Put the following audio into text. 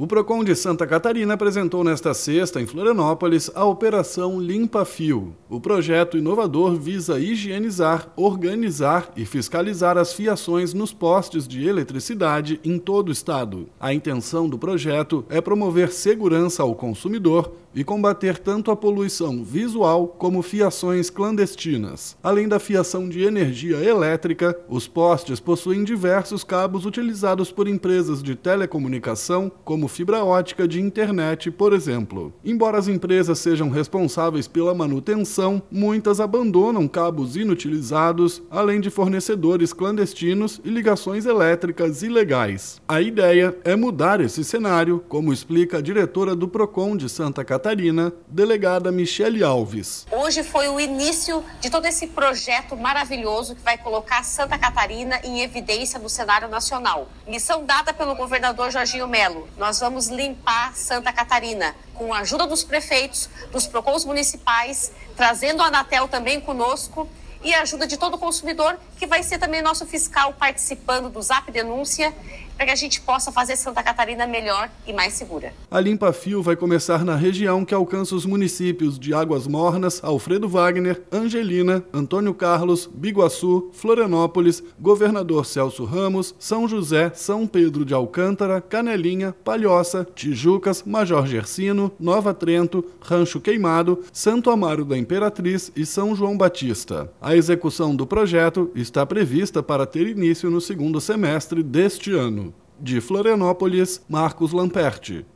O Procon de Santa Catarina apresentou nesta sexta, em Florianópolis, a Operação Limpa Fio. O projeto inovador visa higienizar, organizar e fiscalizar as fiações nos postes de eletricidade em todo o estado. A intenção do projeto é promover segurança ao consumidor e combater tanto a poluição visual como fiações clandestinas. Além da fiação de energia elétrica, os postes possuem diversos cabos utilizados por empresas de telecomunicação, como fibra ótica de internet, por exemplo. Embora as empresas sejam responsáveis pela manutenção, muitas abandonam cabos inutilizados, além de fornecedores clandestinos e ligações elétricas ilegais. A ideia é mudar esse cenário, como explica a diretora do Procon de Santa Catarina, delegada Michele Alves. Hoje foi o início de todo esse projeto maravilhoso que vai colocar Santa Catarina em evidência no cenário nacional. Missão dada pelo governador Jorginho Melo. Nós vamos limpar Santa Catarina com a ajuda dos prefeitos, dos Procons municipais, trazendo a Anatel também conosco e a ajuda de todo consumidor, que vai ser também nosso fiscal participando do Zap Denúncia, para que a gente possa fazer Santa Catarina melhor e mais segura. A Limpa Fio vai começar na região que alcança os municípios de Águas Mornas, Alfredo Wagner, Angelina, Antônio Carlos, Biguaçu, Florianópolis, Governador Celso Ramos, São José, São Pedro de Alcântara, Canelinha, Palhoça, Tijucas, Major Gersino, Nova Trento, Rancho Queimado, Santo Amaro da Imperatriz e São João Batista. A execução do projeto está prevista para ter início no segundo semestre deste ano. De Florianópolis, Marcos Lamperti.